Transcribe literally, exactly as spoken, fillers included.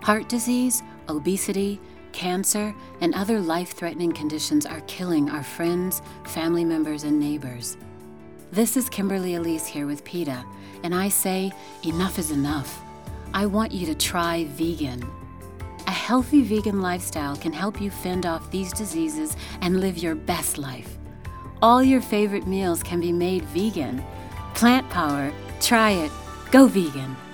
Heart disease, obesity, cancer, and other life-threatening conditions are killing our friends, family members, and neighbors. This is Kimberly Elise here with PETA, and I say enough is enough. I want you to try vegan. A healthy vegan lifestyle can help you fend off these diseases and live your best life. All your favorite meals can be made vegan. Plant power. Try it. Go vegan.